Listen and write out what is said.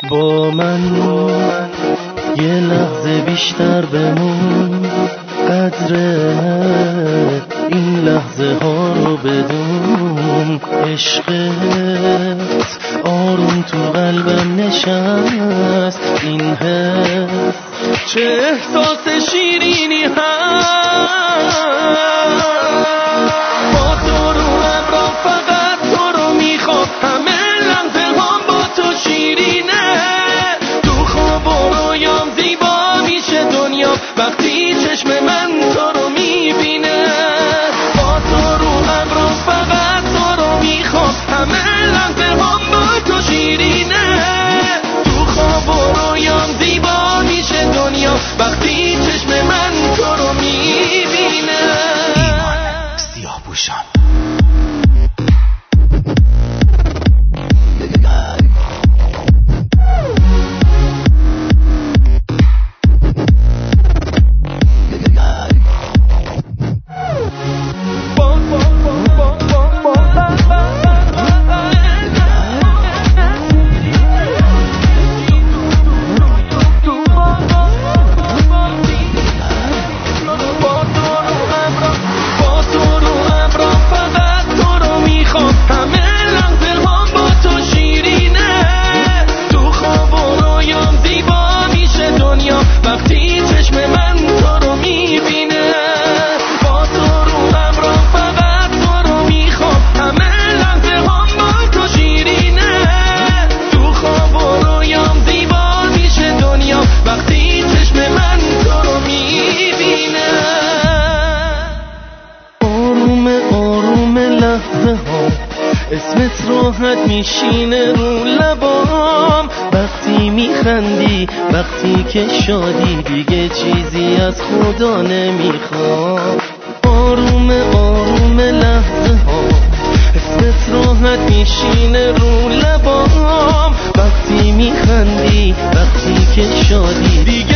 با من یه لحظه بیشتر بمون، قدر این لحظه ها رو بدون. عشقت آروم تو قلبم نشست، این حس چه احساس شیرینی هست. با تو رو همراه فقط تو رو میخوام، همه لحظه هم با تو شیرینه. تو خواب و رویام زیبا میشه دنیا وقتی چشم من تو رو میبینه. با تو رو همراه فقط تو رو میخوام، همه لحظه هم با تو شیرینه. تو خواب و رویام زیبا میشه دنیا وقتی چشم من تو رو میبینه. ایمان سیاه پوشان. اسمت راحت میشینه رو لبام، وقتی میخندی وقتی که شادی، دیگه چیزی از خدا نمیخوام. آروم آروم لحظه ها، اسمت راحت میشینه رو لبام، وقتی میخندی وقتی که شادی، دیگه